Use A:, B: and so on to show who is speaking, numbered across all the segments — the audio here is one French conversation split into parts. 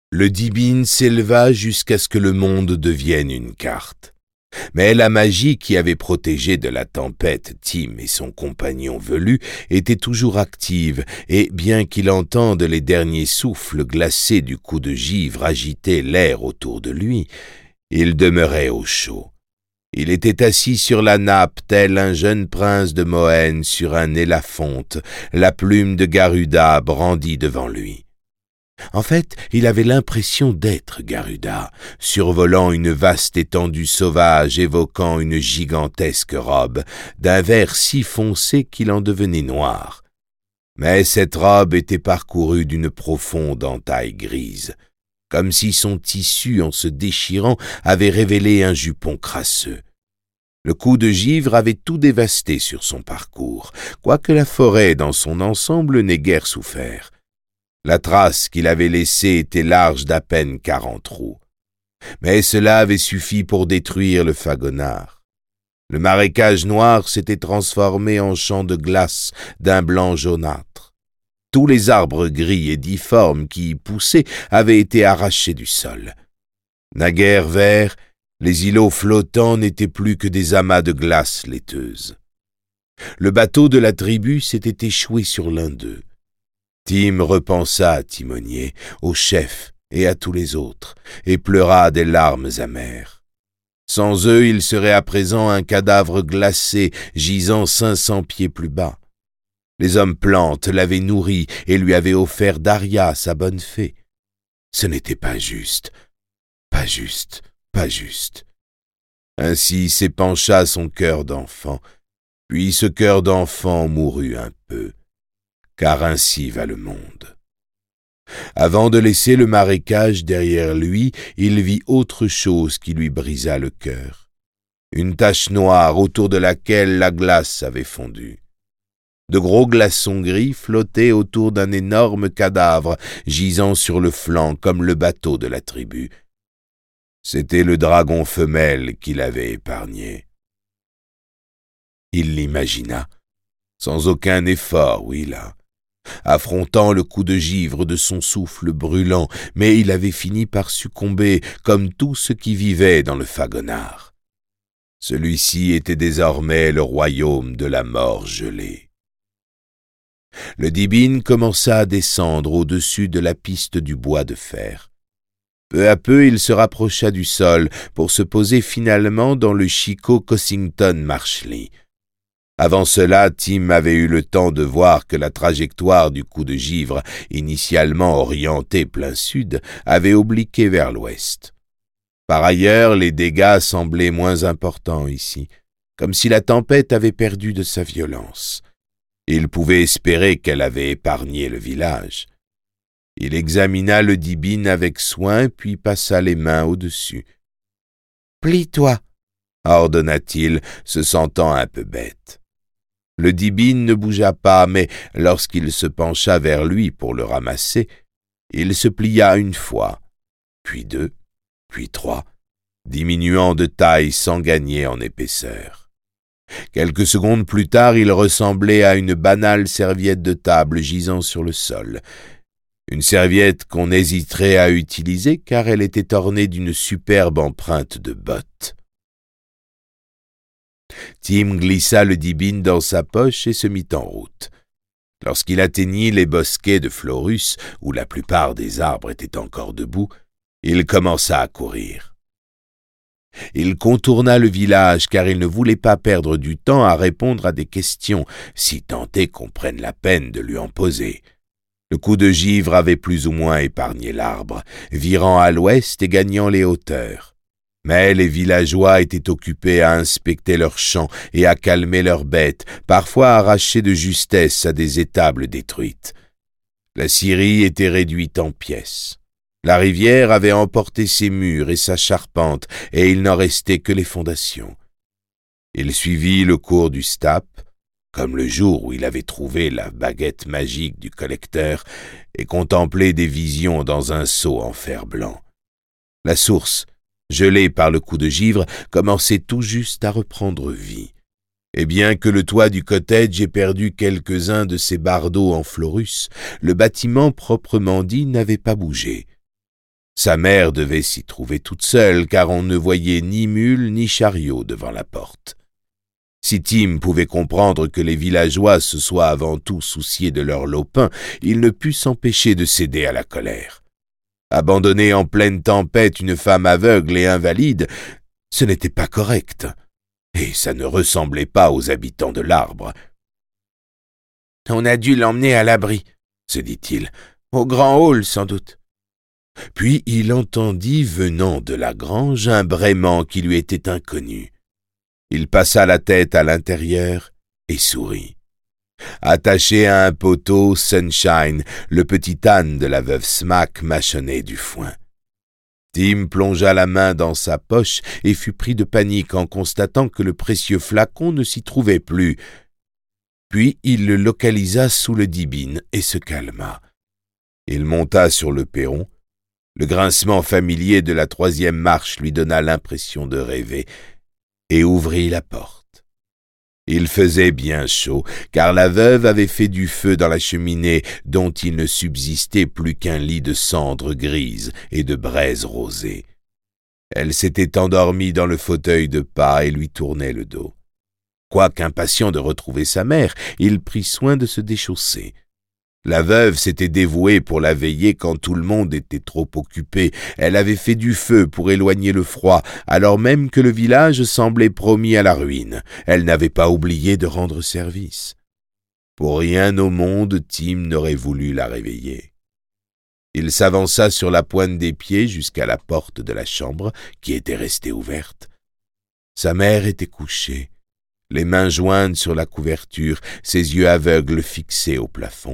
A: Le Dibin s'éleva jusqu'à ce que le monde devienne une carte. Mais la magie qui avait protégé de la tempête Tim et son compagnon velu était toujours active, et bien qu'il entende les derniers souffles glacés du coup de givre agiter l'air autour de lui, il demeurait au chaud. Il était assis sur la nappe tel un jeune prince de Moène sur un élafonte, la plume de Garuda brandie devant lui. En fait, il avait l'impression d'être Garuda, survolant une vaste étendue sauvage évoquant une gigantesque robe, d'un vert si foncé qu'il en devenait noir. Mais cette robe était parcourue d'une profonde entaille grise, comme si son tissu, en se déchirant, avait révélé un jupon crasseux. Le coup de givre avait tout dévasté sur son parcours, quoique la forêt dans son ensemble n'ait guère souffert. La trace qu'il avait laissée était large d'à peine 40 roues. Mais cela avait suffi pour détruire le Fagonard. Le marécage noir s'était transformé en champ de glace d'un blanc jaunâtre. Tous les arbres gris et difformes qui y poussaient avaient été arrachés du sol. Naguère verts, les îlots flottants n'étaient plus que des amas de glace laiteuse. Le bateau de la tribu s'était échoué sur l'un d'eux. Tim repensa à Timonier, au chef et à tous les autres, et pleura des larmes amères. Sans eux, il serait à présent un cadavre glacé, gisant 500 pieds plus bas. Les hommes plantes l'avaient nourri et lui avaient offert Daria, sa bonne fée. Ce n'était pas juste, pas juste, pas juste. Ainsi s'épancha son cœur d'enfant, puis ce cœur d'enfant mourut un peu. Car ainsi va le monde. Avant de laisser le marécage derrière lui, il vit autre chose qui lui brisa le cœur. Une tache noire autour de laquelle la glace avait fondu. De gros glaçons gris flottaient autour d'un énorme cadavre gisant sur le flanc comme le bateau de la tribu. C'était le dragon femelle qui l'avait épargné. Il l'imagina, sans aucun effort, oui là, affrontant le coup de givre de son souffle brûlant, mais il avait fini par succomber comme tout ce qui vivait dans le Fagonard. Celui-ci était désormais le royaume de la mort gelée. Le Dibin commença à descendre au-dessus de la piste du bois de fer. Peu à peu, il se rapprocha du sol pour se poser finalement dans le shikot Cossington Marshley. Avant cela, Tim avait eu le temps de voir que la trajectoire du coup de givre, initialement orientée plein sud, avait obliqué vers l'ouest. Par ailleurs, les dégâts semblaient moins importants ici, comme si la tempête avait perdu de sa violence. Il pouvait espérer qu'elle avait épargné le village. Il examina le Dibin avec soin, puis passa les mains au-dessus. « Plie-toi » ordonna-t-il, se sentant un peu bête. Le Dibin ne bougea pas, mais lorsqu'il se pencha vers lui pour le ramasser, il se plia une fois, puis deux, puis trois, diminuant de taille sans gagner en épaisseur. Quelques secondes plus tard, il ressemblait à une banale serviette de table gisant sur le sol. Une serviette qu'on hésiterait à utiliser car elle était ornée d'une superbe empreinte de botte. Tim glissa le Dibin dans sa poche et se mit en route. Lorsqu'il atteignit les bosquets de Florus, où la plupart des arbres étaient encore debout, il commença à courir. Il contourna le village car il ne voulait pas perdre du temps à répondre à des questions, si tant est qu'on prenne la peine de lui en poser. Le coup de givre avait plus ou moins épargné l'arbre, virant à l'ouest et gagnant les hauteurs. Mais les villageois étaient occupés à inspecter leurs champs et à calmer leurs bêtes, parfois arrachées de justesse à des étables détruites. La scierie était réduite en pièces. La rivière avait emporté ses murs et sa charpente, et il n'en restait que les fondations. Il suivit le cours du Stap, comme le jour où il avait trouvé la baguette magique du collecteur, et contemplait des visions dans un seau en fer blanc. La source, gelée par le coup de givre, commençait tout juste à reprendre vie. Et bien que le toit du cottage ait perdu quelques-uns de ses bardeaux en Florus, le bâtiment proprement dit n'avait pas bougé. Sa mère devait s'y trouver toute seule, car on ne voyait ni mule ni chariot devant la porte. Si Tim pouvait comprendre que les villageois se soient avant tout souciés de leur lopin, il ne put s'empêcher de céder à la colère. Abandonner en pleine tempête une femme aveugle et invalide, ce n'était pas correct, et ça ne ressemblait pas aux habitants de l'Arbre. « On a dû l'emmener à l'abri, » se dit-il, « au grand hall sans doute. » Puis il entendit venant de la grange un braiement qui lui était inconnu. Il passa la tête à l'intérieur et sourit. Attaché à un poteau, Sunshine, le petit âne de la veuve Smack, mâchonnait du foin. Tim plongea la main dans sa poche et fut pris de panique en constatant que le précieux flacon ne s'y trouvait plus. Puis il le localisa sous le dibine et se calma. Il monta sur le perron. Le grincement familier de la 3e marche lui donna l'impression de rêver, et ouvrit la porte. Il faisait bien chaud, car la veuve avait fait du feu dans la cheminée dont il ne subsistait plus qu'un lit de cendres grises et de braises rosées. Elle s'était endormie dans le fauteuil de pas et lui tournait le dos. Quoique impatient de retrouver sa mère, il prit soin de se déchausser. La veuve s'était dévouée pour la veiller quand tout le monde était trop occupé. Elle avait fait du feu pour éloigner le froid, alors même que le village semblait promis à la ruine. Elle n'avait pas oublié de rendre service. Pour rien au monde, Tim n'aurait voulu la réveiller. Il s'avança sur la pointe des pieds jusqu'à la porte de la chambre, qui était restée ouverte. Sa mère était couchée, les mains jointes sur la couverture, ses yeux aveugles fixés au plafond.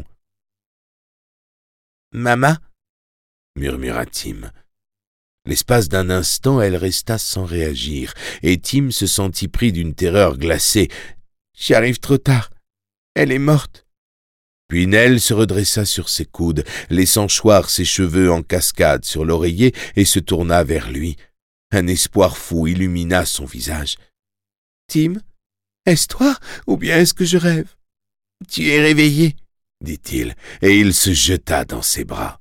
A: « Maman » murmura Tim. L'espace d'un instant, elle resta sans réagir, et Tim se sentit pris d'une terreur glacée. « J'y arrive trop tard. Elle est morte. » Puis Nell se redressa sur ses coudes, laissant choir ses cheveux en cascade sur l'oreiller, et se tourna vers lui. Un espoir fou illumina son visage. « Tim, est-ce toi, ou bien est-ce que je rêve? »« Tu es réveillé, » dit-il, et il se jeta dans ses bras.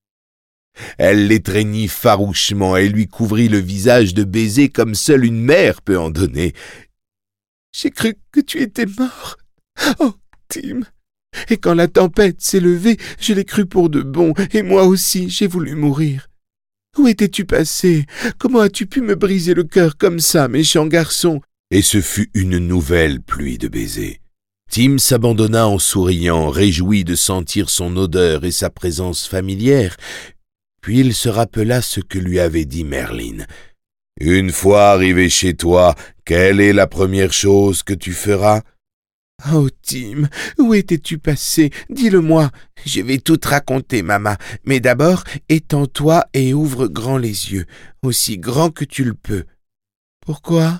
A: Elle l'étreignit farouchement et lui couvrit le visage de baisers comme seule une mère peut en donner. « J'ai cru que tu étais mort. Oh, Tim! Et quand la tempête s'est levée, je l'ai cru pour de bon, et moi aussi j'ai voulu mourir. Où étais-tu passé? Comment as-tu pu me briser le cœur comme ça, méchant garçon? » Et ce fut une nouvelle pluie de baisers. Tim s'abandonna en souriant, réjoui de sentir son odeur et sa présence familière. Puis il se rappela ce que lui avait dit Merlin. « Une fois arrivé chez toi, quelle est la première chose que tu feras ?»« Oh, Tim, où étais-tu passé? Dis-le-moi. Je vais tout te raconter, maman. Mais d'abord, étends-toi et ouvre grand les yeux, aussi grand que tu le peux. »« Pourquoi ?»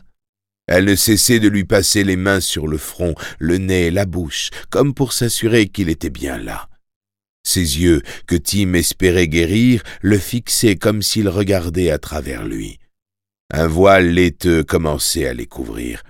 A: Elle ne cessait de lui passer les mains sur le front, le nez, la bouche, comme pour s'assurer qu'il était bien là. Ses yeux, que Tim espérait guérir, le fixaient comme s'il regardait à travers lui. Un voile laiteux commençait à les couvrir.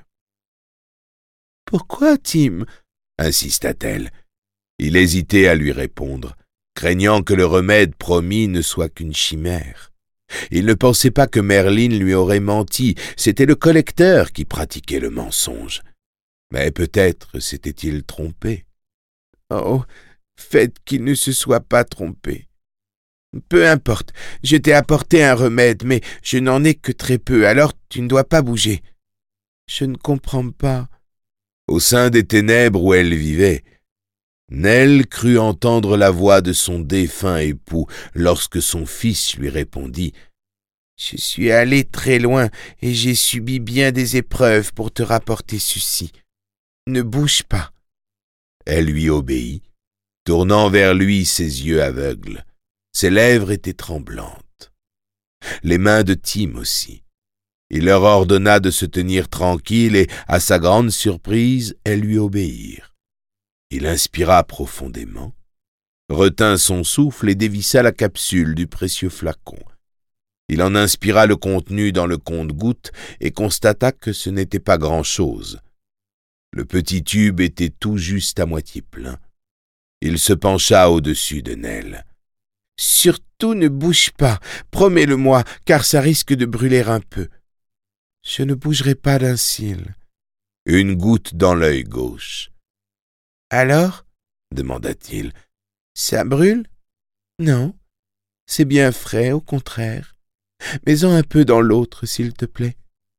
A: « Pourquoi, Tim ?» insista-t-elle. Il hésitait à lui répondre, craignant que le remède promis ne soit qu'une chimère. Il ne pensait pas que Merlin lui aurait menti, c'était le collecteur qui pratiquait le mensonge. Mais peut-être s'était-il trompé. Oh, faites qu'il ne se soit pas trompé. Peu importe, je t'ai apporté un remède, mais je n'en ai que très peu, alors tu ne dois pas bouger. Je ne comprends pas. Au sein des ténèbres où elle vivait, Nell crut entendre la voix de son défunt époux lorsque son fils lui répondit « Je suis allé très loin et j'ai subi bien des épreuves pour te rapporter ceci. Ne bouge pas. » Elle lui obéit, tournant vers lui ses yeux aveugles. Ses lèvres étaient tremblantes. Les mains de Tim aussi. Il leur ordonna de se tenir tranquilles et, à sa grande surprise, elles lui obéirent. Il inspira profondément, retint son souffle et dévissa la capsule du précieux flacon. Il en inspira le contenu dans le compte-gouttes et constata que ce n'était pas grand-chose. Le petit tube était tout juste à moitié plein. Il se pencha au-dessus de Nell. «
B: Surtout ne bouge pas, promets-le-moi, car ça risque de brûler un peu. Je ne bougerai pas d'un cil.
A: Une goutte dans l'œil gauche.
B: Alors?
A: Demanda-t-il.
B: Ça brûle? Non, c'est bien frais, au contraire. Mets-en un peu dans l'autre, s'il te plaît.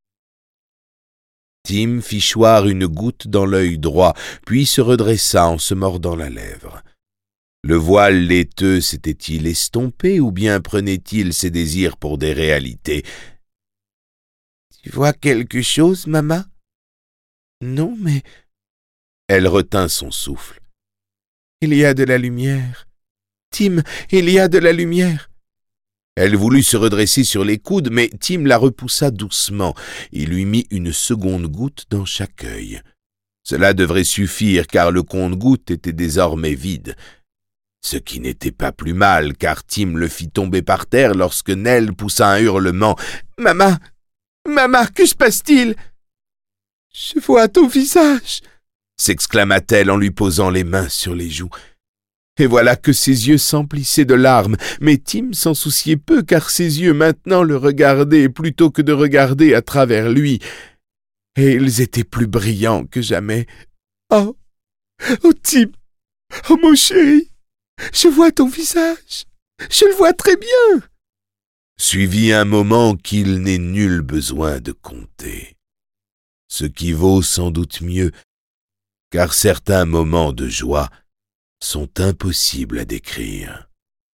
A: Tim fit choir une goutte dans l'œil droit, puis se redressa en se mordant la lèvre. Le voile laiteux s'était-il estompé ou bien prenait-il ses désirs pour des réalités?
B: Tu vois quelque chose, maman? Non, mais...
A: Elle retint son souffle.
B: Il y a de la lumière. Tim, il y a de la lumière.
A: Elle voulut se redresser sur les coudes, mais Tim la repoussa doucement. Il lui mit une seconde goutte dans chaque œil. Cela devrait suffire, car le compte-gouttes était désormais vide. Ce qui n'était pas plus mal, car Tim le fit tomber par terre lorsque Nell poussa un hurlement.
B: « Maman! Maman, que se passe-t-il? Je vois ton visage !»
A: s'exclama-t-elle en lui posant les mains sur les joues.
B: Et voilà que ses yeux s'emplissaient de larmes, mais Tim s'en souciait peu, car ses yeux maintenant le regardaient plutôt que de regarder à travers lui. Et ils étaient plus brillants que jamais. « Oh! Oh, Tim! Oh, mon chéri! Je vois ton visage! Je le vois très bien !»
A: Suivit un moment qu'il n'est nul besoin de compter. Ce qui vaut sans doute mieux, car certains moments de joie sont impossibles à décrire.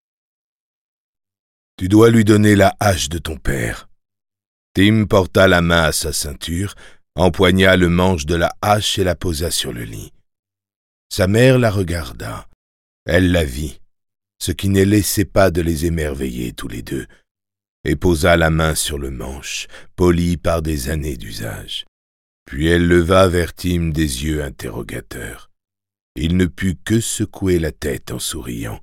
A: Tu dois lui donner la hache de ton père. Tim porta la main à sa ceinture, empoigna le manche de la hache et la posa sur le lit. Sa mère la regarda. Elle la vit, ce qui ne laissait pas de les émerveiller tous les deux, et posa la main sur le manche, poli par des années d'usage. Puis elle leva vers Tim des yeux interrogateurs. Il ne put que secouer la tête en souriant.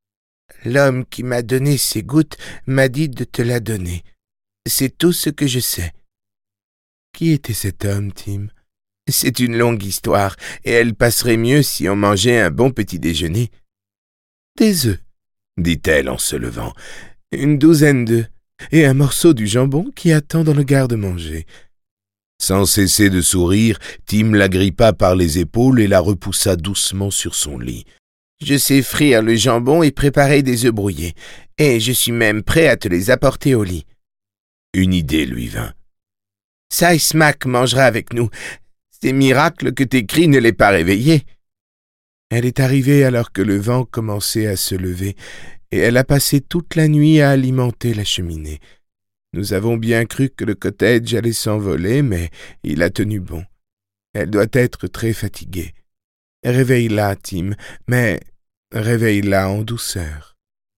B: « L'homme qui m'a donné ces gouttes m'a dit de te la donner. C'est tout ce que je sais. » Qui était cet homme, Tim? C'est une longue histoire, et elle passerait mieux si on mangeait un bon petit déjeuner. Des œufs, dit-elle en se levant. Une douzaine d'œufs, et un morceau du jambon qui attend dans le garde-manger.
A: Sans cesser de sourire, Tim l'agrippa par les épaules et la repoussa doucement sur son lit.
B: « Je sais frire le jambon et préparer des œufs brouillés, et je suis même prêt à te les apporter au lit. »
A: Une idée lui vint.
B: « Size Mac mangera avec nous. C'est miracle que tes cris ne l'aient pas réveillé. » Elle est arrivée alors que le vent commençait à se lever, et elle a passé toute la nuit à alimenter la cheminée. Nous avons bien cru que le cottage allait s'envoler, mais il a tenu bon. Elle doit être très fatiguée. Réveille-la, Tim, mais réveille-la en douceur.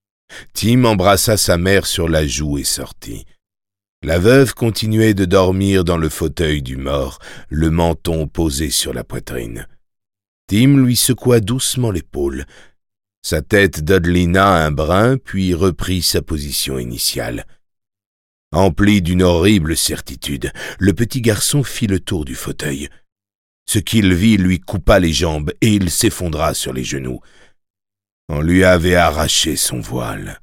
A: Tim embrassa sa mère sur la joue et sortit. La veuve continuait de dormir dans le fauteuil du mort, le menton posé sur la poitrine. Tim lui secoua doucement l'épaule. Sa tête dodelina un brin, puis reprit sa position initiale. Empli d'une horrible certitude, le petit garçon fit le tour du fauteuil. Ce qu'il vit lui coupa les jambes et il s'effondra sur les genoux. On lui avait arraché son voile.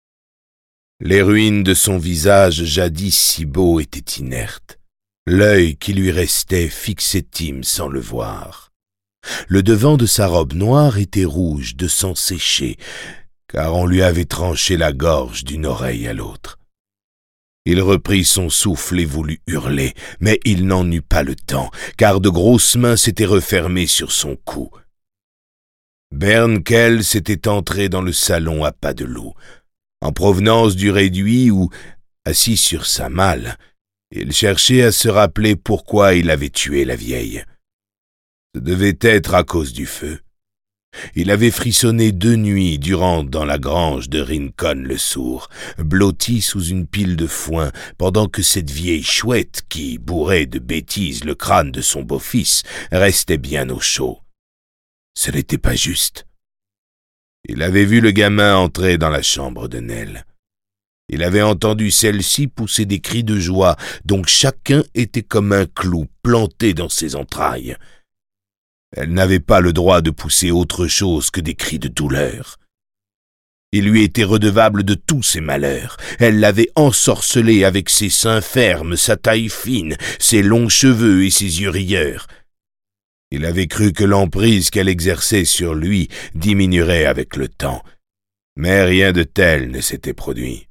A: Les ruines de son visage jadis si beau étaient inertes. L'œil qui lui restait fixait Tim sans le voir. Le devant de sa robe noire était rouge de sang séché, car on lui avait tranché la gorge d'une oreille à l'autre. Il reprit son souffle et voulut hurler, mais il n'en eut pas le temps, car de grosses mains s'étaient refermées sur son cou. Bernkell s'était entré dans le salon à pas de loup, en provenance du réduit où, assis sur sa malle, il cherchait à se rappeler pourquoi il avait tué la vieille. Ce devait être à cause du feu. Il avait frissonné 2 nuits durant dans la grange de Rincon le sourd, blotti sous une pile de foin, pendant que cette vieille chouette qui bourrait de bêtises le crâne de son beau-fils restait bien au chaud. Ce n'était pas juste. Il avait vu le gamin entrer dans la chambre de Nell. Il avait entendu celle-ci pousser des cris de joie, dont chacun était comme un clou planté dans ses entrailles. Elle n'avait pas le droit de pousser autre chose que des cris de douleur. Il lui était redevable de tous ses malheurs. Elle l'avait ensorcelé avec ses seins fermes, sa taille fine, ses longs cheveux et ses yeux rieurs. Il avait cru que l'emprise qu'elle exerçait sur lui diminuerait avec le temps, mais rien de tel ne s'était produit.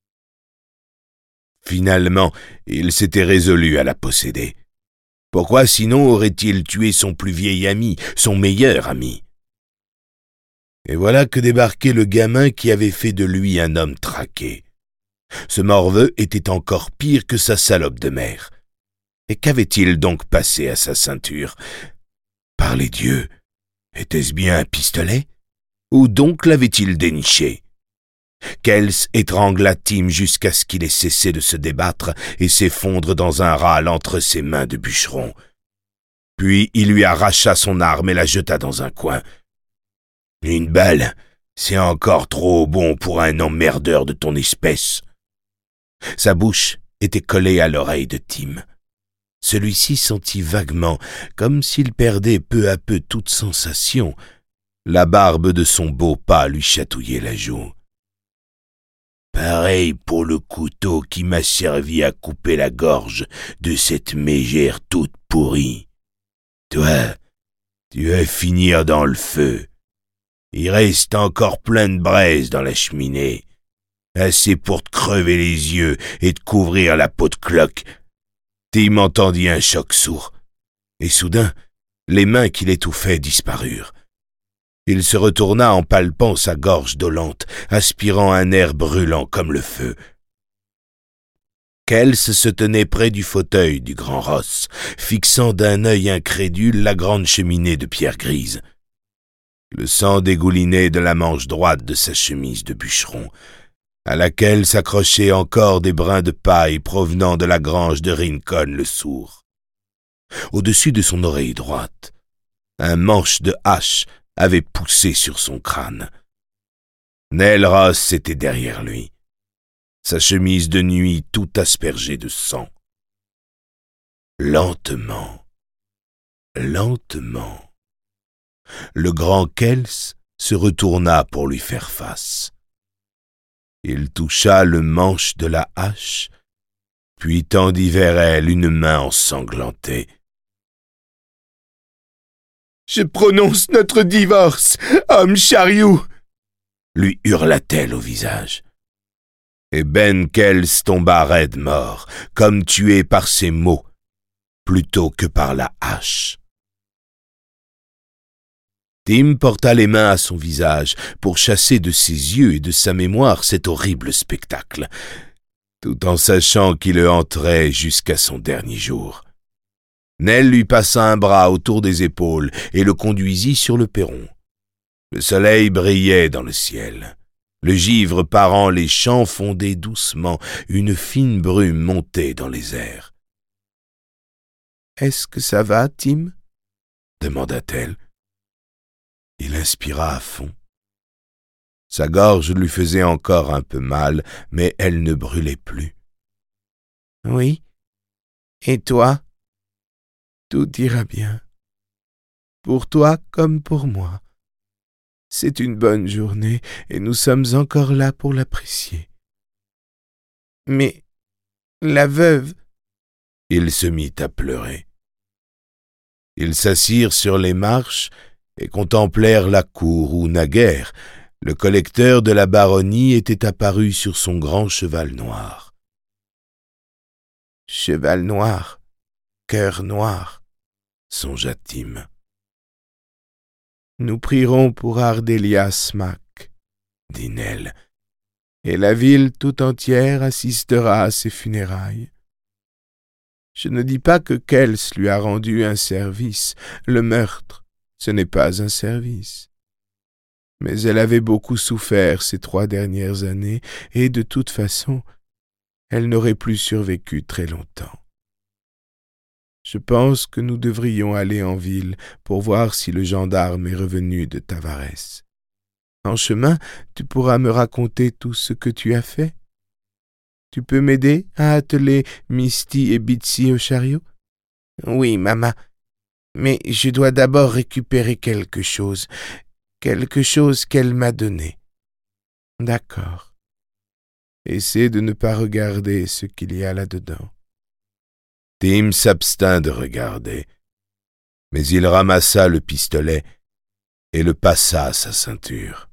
A: Finalement, il s'était résolu à la posséder. Pourquoi sinon aurait-il tué son plus vieil ami, son meilleur ami? Et voilà que débarquait le gamin qui avait fait de lui un homme traqué. Ce morveux était encore pire que sa salope de mère. Et qu'avait-il donc passé à sa ceinture? Par les dieux, était-ce bien un pistolet? Où donc l'avait-il déniché? Kels étrangla Tim jusqu'à ce qu'il ait cessé de se débattre et s'effondre dans un râle entre ses mains de bûcheron. Puis il lui arracha son arme et la jeta dans un coin. Une balle, c'est encore trop bon pour un emmerdeur de ton espèce. Sa bouche était collée à l'oreille de Tim. Celui-ci sentit vaguement, comme s'il perdait peu à peu toute sensation. La barbe de son beau pas lui chatouillait la joue. Pareil pour le couteau qui m'a servi à couper la gorge de cette mégère toute pourrie. Toi, tu vas finir dans le feu. Il reste encore plein de braise dans la cheminée, assez pour te crever les yeux et te couvrir la peau de cloque. Tim entendit un choc sourd, et soudain, les mains qui l'étouffaient disparurent. Il se retourna en palpant sa gorge dolente, aspirant un air brûlant comme le feu. Kels se tenait près du fauteuil du grand Ross, fixant d'un œil incrédule la grande cheminée de pierre grise. Le sang dégoulinait de la manche droite de sa chemise de bûcheron, à laquelle s'accrochaient encore des brins de paille provenant de la grange de Rincon le sourd. Au-dessus de son oreille droite, un manche de hache avait poussé sur son crâne. Nell Ross était derrière lui, sa chemise de nuit tout aspergée de sang. Lentement, le grand Kels se retourna pour lui faire face. Il toucha le manche de la hache, puis tendit vers elle une main ensanglantée. « Je prononce notre divorce, homme chariot !» lui hurla-t-elle au visage. Et Ben Kels tomba raide mort, comme tué par ses mots, plutôt que par la hache. Tim porta les mains à son visage pour chasser de ses yeux et de sa mémoire cet horrible spectacle, tout en sachant qu'il le hanterait jusqu'à son dernier jour. Nell lui passa un bras autour des épaules et le conduisit sur le perron. Le soleil brillait dans le ciel. Le givre parant les champs fondait doucement, une fine brume montait dans les airs. « Est-ce que ça va, Tim ?» demanda-t-elle. Il inspira à fond. Sa gorge lui faisait encore un peu mal, mais elle ne brûlait plus. « Oui. Et toi? Tout ira bien. Pour toi comme pour moi. C'est une bonne journée, et nous sommes encore là pour l'apprécier. » « Mais la veuve... » Il se mit à pleurer. Ils s'assirent sur les marches et contemplèrent la cour où, naguère, le collecteur de la baronnie était apparu sur son grand cheval noir. « Cheval noir, cœur noir, » songea Tim. « Nous prierons pour Ardelia Smack, » dit Nell, « et la ville tout entière assistera à ses funérailles. Je ne dis pas que Kels lui a rendu un service. Le meurtre, ce n'est pas un service. Mais elle avait beaucoup souffert ces 3 dernières années, et de toute façon, elle n'aurait plus survécu très longtemps. Je pense que nous devrions aller en ville pour voir si le gendarme est revenu de Tavares. En chemin, tu pourras me raconter tout ce que tu as fait. Tu peux m'aider à atteler Misty et Bitsy au chariot? »« Oui, maman, mais je dois d'abord récupérer quelque chose qu'elle m'a donné. »
B: D'accord. Essaie de ne pas regarder ce qu'il y a là-dedans.
A: Tim s'abstint de regarder, mais il ramassa le pistolet et le passa à sa ceinture.